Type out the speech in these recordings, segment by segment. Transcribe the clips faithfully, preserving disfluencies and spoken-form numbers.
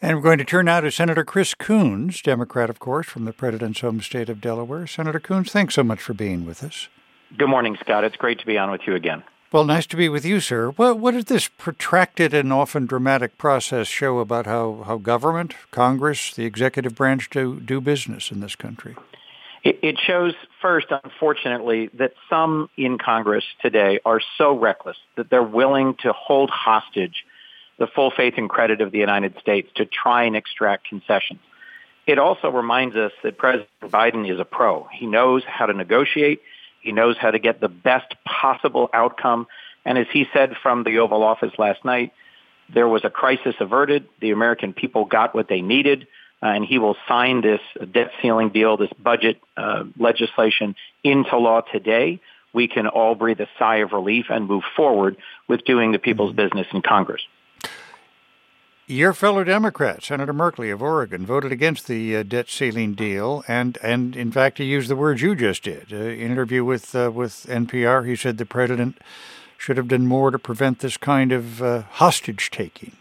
And we're going to turn now to Senator Chris Coons, Democrat, of course, from the President's home state of Delaware. Senator Coons, thanks so much for being with us. Good morning, Scott. It's great to be on with you again. Well, nice to be with you, sir. What, what does this protracted and often dramatic process show about how, how government, Congress, the executive branch do, do business in this country? It, it shows, first, unfortunately, that some in Congress today are so reckless that they're willing to hold hostage the full faith and credit of the United States to try and extract concessions. It also reminds us that President Biden is a pro. He knows how to negotiate. He knows how to get the best possible outcome. And as he said from the Oval Office last night, there was a crisis averted. The American people got what they needed. Uh, and he will sign this debt ceiling deal, this budget uh, legislation into law today. We can all breathe a sigh of relief and move forward with doing the people's business in Congress. Your fellow Democrat, Senator Merkley of Oregon, voted against the uh, debt ceiling deal, and, and in fact, he used the words you just did. Uh, in an interview with uh, with N P R, he said the president should have done more to prevent this kind of uh, hostage-taking.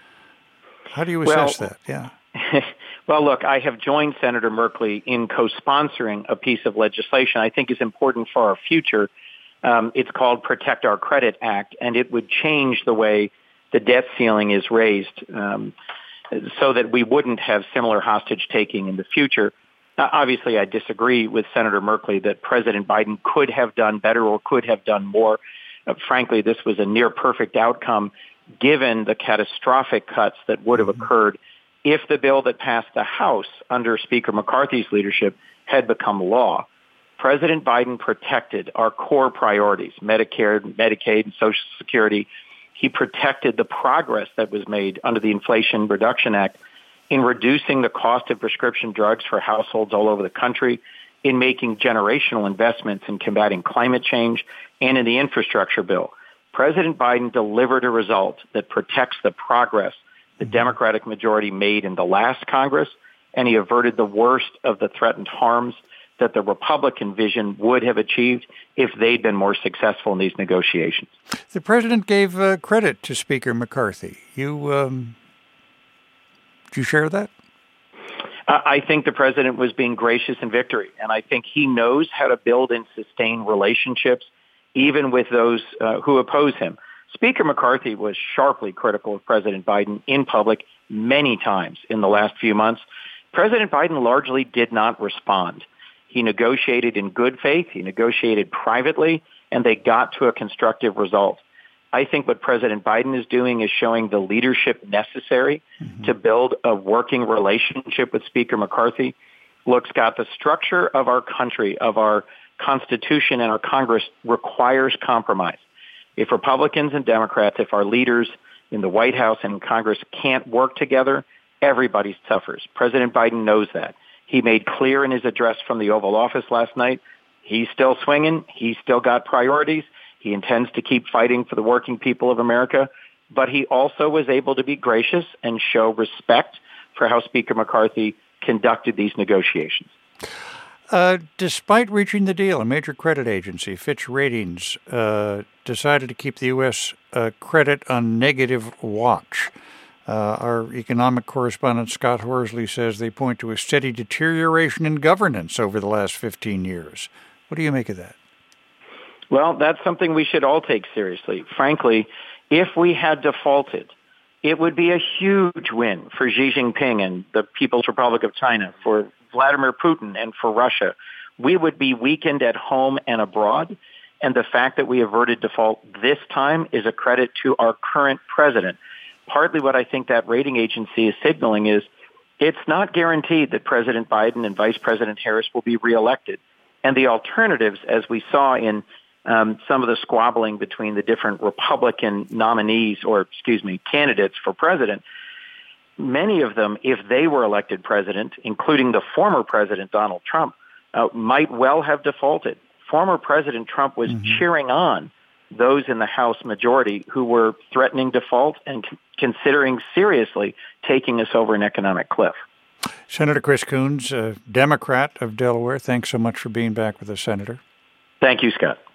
How do you assess well, that? Yeah. Well, look, I have joined Senator Merkley in co-sponsoring a piece of legislation I think is important for our future. Um, it's called Protect Our Credit Act, and it would change the way the debt ceiling is raised um, so that we wouldn't have similar hostage-taking in the future. Uh, obviously, I disagree with Senator Merkley that President Biden could have done better or could have done more. Uh, frankly, this was a near-perfect outcome given the catastrophic cuts that would have occurred if the bill that passed the House under Speaker McCarthy's leadership had become law. President Biden protected our core priorities, Medicare, Medicaid, and Social Security. He protected the progress that was made under the Inflation Reduction Act in reducing the cost of prescription drugs for households all over the country, in making generational investments in combating climate change, and in the infrastructure bill. President Biden delivered a result that protects the progress the Democratic majority made in the last Congress, and he averted the worst of the threatened harms that the Republican vision would have achieved if they'd been more successful in these negotiations. The president gave uh, credit to Speaker McCarthy. You, um, do you share that? Uh, I think the president was being gracious in victory, and I think he knows how to build and sustain relationships, even with those uh, who oppose him. Speaker McCarthy was sharply critical of President Biden in public many times in the last few months. President Biden largely did not respond. He negotiated in good faith, he negotiated privately, and they got to a constructive result. I think what President Biden is doing is showing the leadership necessary mm-hmm. to build a working relationship with Speaker McCarthy. Look, Scott, the structure of our country, of our Constitution and our Congress requires compromise. If Republicans and Democrats, if our leaders in the White House and in Congress can't work together, everybody suffers. President Biden knows that. He made clear in his address from the Oval Office last night, he's still swinging, he's still got priorities, he intends to keep fighting for the working people of America, but he also was able to be gracious and show respect for how Speaker McCarthy conducted these negotiations. Uh, despite reaching the deal, a major credit agency, Fitch Ratings, uh, decided to keep the U S uh, credit on negative watch. Uh, our economic correspondent, Scott Horsley, says they point to a steady deterioration in governance over the last fifteen years. What do you make of that? Well, that's something we should all take seriously. Frankly, if we had defaulted, it would be a huge win for Xi Jinping and the People's Republic of China, for Vladimir Putin and for Russia. We would be weakened at home and abroad. And the fact that we averted default this time is a credit to our current president. Partly what I think that rating agency is signaling is it's not guaranteed that President Biden and Vice President Harris will be reelected. And the alternatives, as we saw in um, some of the squabbling between the different Republican nominees, or excuse me, candidates for president, many of them, if they were elected president, including the former president, Donald Trump, uh, might well have defaulted. Former President Trump was mm-hmm. cheering on those in the House majority who were threatening default and c- considering seriously taking us over an economic cliff. Senator Chris Coons, a Democrat of Delaware, thanks so much for being back with us, Senator. Thank you, Scott.